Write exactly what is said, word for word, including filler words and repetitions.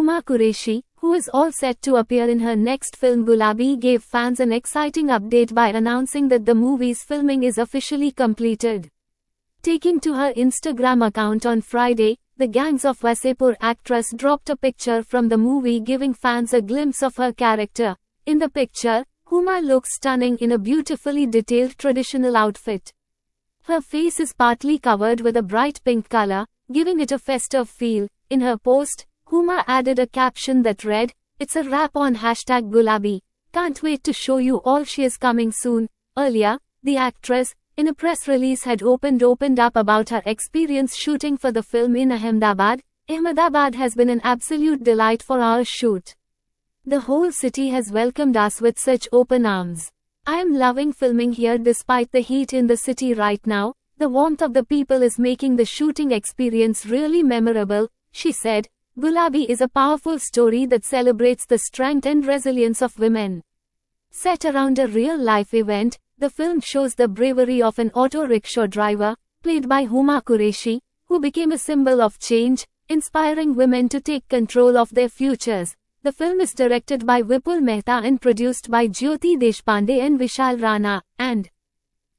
Huma Qureshi, who is all set to appear in her next film Gulabi, gave fans an exciting update by announcing that the movie's filming is officially completed. Taking to her Instagram account on Friday, the Gangs of Wasseypur actress dropped a picture from the movie giving fans a glimpse of her character. In the picture, Huma looks stunning in a beautifully detailed traditional outfit. Her face is partly covered with a bright pink color, giving it a festive feel. In her post, Huma added a caption that read, "It's a wrap on hashtag Gulabi. Can't wait to show you all, she is coming soon." Earlier, the actress, in a press release, had opened opened up about her experience shooting for the film in Ahmedabad. Ahmedabad has been an absolute delight for our shoot. The whole city has welcomed us with such open arms. I am loving filming here despite the heat in the city right now. The warmth of the people is making the shooting experience really memorable, she said. Gulabi is a powerful story that celebrates the strength and resilience of women. Set around a real-life event, the film shows the bravery of an auto rickshaw driver, played by Huma Qureshi, who became a symbol of change, inspiring women to take control of their futures. The film is directed by Vipul Mehta and produced by Jyoti Deshpande and Vishal Rana, and